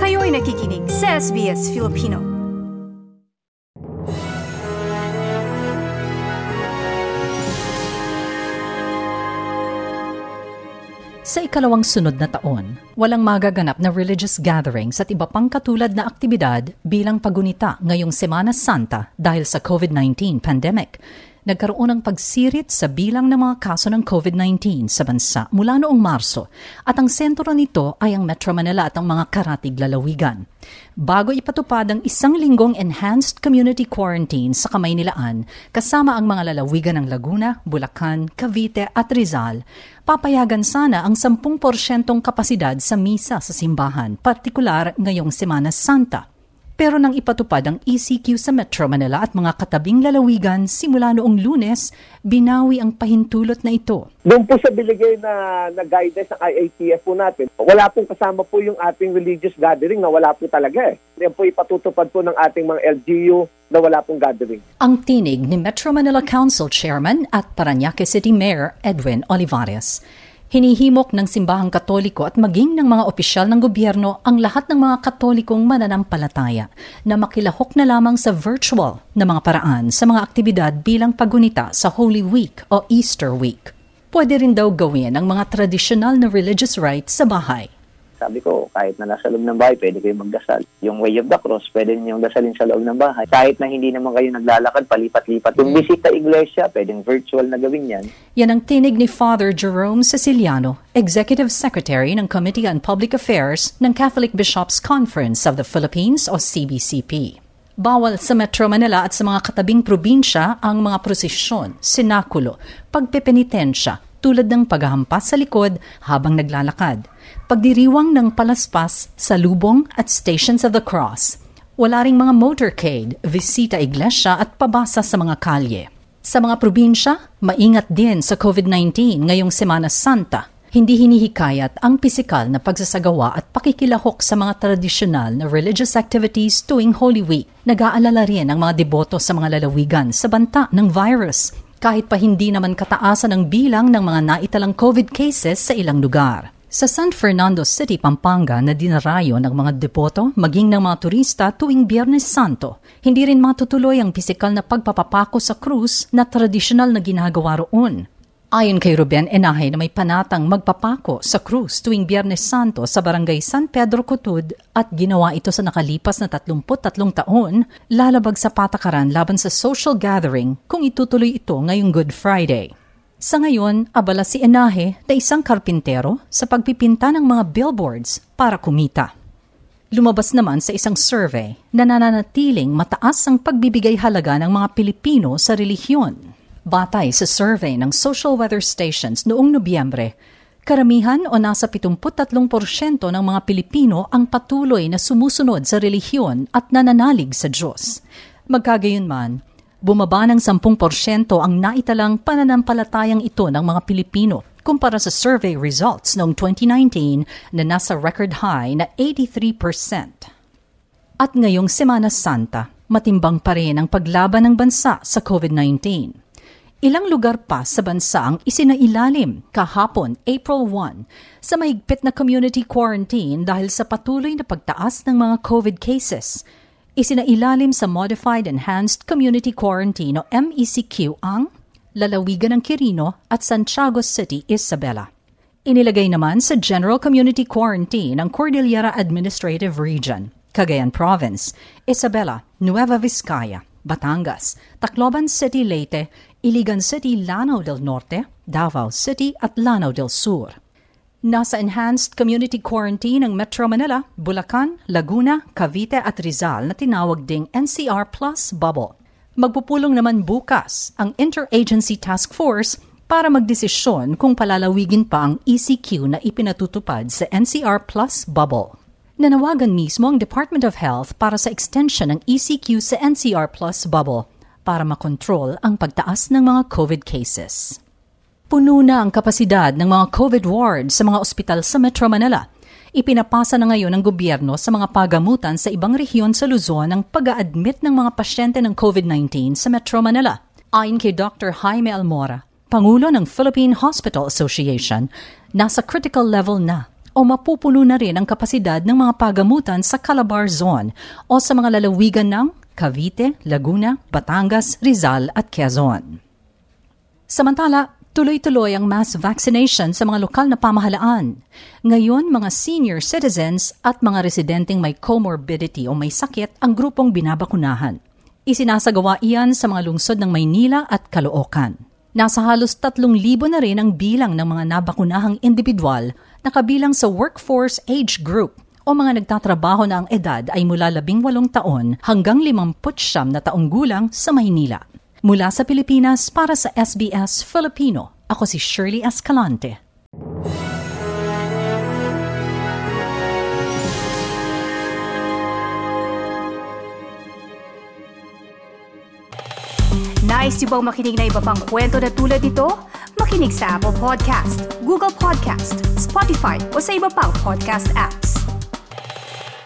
Kayo'y nakikinig sa SBS Filipino. Sa ikalawang sunod na taon, walang magaganap na religious gatherings at iba pang katulad na aktibidad bilang pagunita ngayong Semana Santa dahil sa COVID-19 pandemic. Nagkaroon ng pagsirit sa bilang ng mga kaso ng COVID-19 sa bansa mula noong Marso at ang sentro nito ay ang Metro Manila at ang mga karatig lalawigan. Bago ipatupad ang 1 linggong enhanced community quarantine sa Kamaynilaan kasama ang mga lalawigan ng Laguna, Bulacan, Cavite at Rizal, papayagan sana ang 10% kapasidad sa misa sa simbahan, partikular ngayong Semana Santa. Pero nang ipatupad ang ECQ sa Metro Manila at mga katabing lalawigan simula noong Lunes, binawi ang pahintulot na ito. Doon po sa binigay na guidance ng IATF po natin, wala pong kasama po yung ating religious gathering na wala po talaga eh. Yan po ipatutupad po ng ating mga LGU na wala pong gathering. Ang tinig ni Metro Manila Council Chairman at Parañaque City Mayor Edwin Olivares. Hinihimok ng simbahang Katoliko at maging ng mga opisyal ng gobyerno ang lahat ng mga Katolikong mananampalataya na makilahok na lamang sa virtual na mga paraan sa mga aktibidad bilang pagunita sa Holy Week o Easter Week. Pwede rin daw gawin ang mga tradisyonal na religious rites sa bahay. Sabi ko, kahit na nasa loob ng bahay, pwede kayo magdasal. Yung Way of the Cross, pwede niyong dasalin sa loob ng bahay. Kahit na hindi naman kayo naglalakad, palipat-lipat. Yung bisita iglesia, pwedeng virtual na gawin yan. Yan ang tinig ni Father Jerome Ceciliano, Executive Secretary ng Committee on Public Affairs ng Catholic Bishops' Conference of the Philippines o CBCP. Bawal sa Metro Manila at sa mga katabing probinsya ang mga prosesyon, sinakulo, pagpepenitensya, tulad ng paghahampas sa likod habang naglalakad, pagdiriwang ng palaspas sa lubong at Stations of the Cross. Wala ring mga motorcade, visita iglesia at pabasa sa mga kalye. Sa mga probinsya, maingat din sa COVID-19 ngayong Semana Santa. Hindi hinihikayat ang pisikal na pagsasagawa at pakikilahok sa mga tradisyonal na religious activities tuwing Holy Week. Nag-aalala rin ang mga deboto sa mga lalawigan sa banta ng virus, kahit pa hindi naman kataasan ang bilang ng mga naitalang COVID cases sa ilang lugar. Sa San Fernando City, Pampanga na dinarayo ng mga deboto maging ng mga turista tuwing Biyernes Santo, hindi rin matutuloy ang pisikal na pagpapapako sa krus na tradisyonal na ginagawa roon. Ayon kay Ruben Enahe na may panatang magpapako sa krus tuwing Biyernes Santo sa Barangay San Pedro Cotud at ginawa ito sa nakalipas na 33 taon, lalabag sa patakaran laban sa social gathering kung itutuloy ito ngayong Good Friday. Sa ngayon, abala si Enahe na isang karpintero sa pagpipinta ng mga billboards para kumita. Lumabas naman sa isang survey na nananatiling mataas ang pagbibigay halaga ng mga Pilipino sa relihiyon. Batay sa survey ng Social Weather Stations noong Nobyembre, karamihan o nasa 73% ng mga Pilipino ang patuloy na sumusunod sa relihiyon at nananalig sa Diyos. Magkagayunman, bumaba ng 10% ang naitalang pananampalatayang ito ng mga Pilipino kumpara sa survey results noong 2019 na nasa record high na 83%. At ngayong Semana Santa, matimbang pa rin ang paglaban ng bansa sa COVID-19. Ilang lugar pa sa bansa ang isinailalim kahapon, April 1, sa mahigpit na community quarantine dahil sa patuloy na pagtaas ng mga COVID cases. Isinailalim sa Modified Enhanced Community Quarantine o MECQ ang lalawigan ng Quirino at Santiago City, Isabela. Inilagay naman sa General Community Quarantine ang Cordillera Administrative Region, Cagayan Province, Isabela, Nueva Vizcaya, Batangas, Tacloban City, Leyte, Iligan City, Lanao del Norte, Davao City at Lanao del Sur. Nasa Enhanced Community Quarantine ang Metro Manila, Bulacan, Laguna, Cavite at Rizal na tinawag ding NCR Plus Bubble. Magpupulong naman bukas ang Interagency Task Force para magdesisyon kung palalawigin pa ang ECQ na ipinatutupad sa NCR Plus Bubble. Nanawagan mismo ang Department of Health para sa extension ng ECQ sa NCR Plus Bubble para makontrol ang pagtaas ng mga COVID cases. Puno na ang kapasidad ng mga COVID wards sa mga ospital sa Metro Manila. Ipinapasa na ngayon ng gobyerno sa mga pagamutan sa ibang rehiyon sa Luzon ang pag-a-admit ng mga pasyente ng COVID-19 sa Metro Manila. Ayon kay Dr. Jaime Almora, Pangulo ng Philippine Hospital Association, nasa critical level na o mapupuno na rin ang kapasidad ng mga pagamutan sa Calabar Zone o sa mga lalawigan ng Cavite, Laguna, Batangas, Rizal at Quezon. Samantala, tuloy-tuloy ang mass vaccination sa mga lokal na pamahalaan. Ngayon, mga senior citizens at mga residenteng may comorbidity o may sakit ang grupong binabakunahan. Isinasagawa iyan sa mga lungsod ng Maynila at Caloocan. Nasa halos 3,000 na rin ang bilang ng mga nabakunahang individual na kabilang sa workforce age group o mga nagtatrabaho na ang edad ay mula 18 taon hanggang 59 na taong gulang sa Maynila. Mula sa Pilipinas para sa SBS Filipino, ako si Shirley Escalante. Nice yung bang makinig na iba pang kwento na tulad ito? Makinig sa Apple Podcast, Google Podcast, Spotify o sa iba pang podcast apps.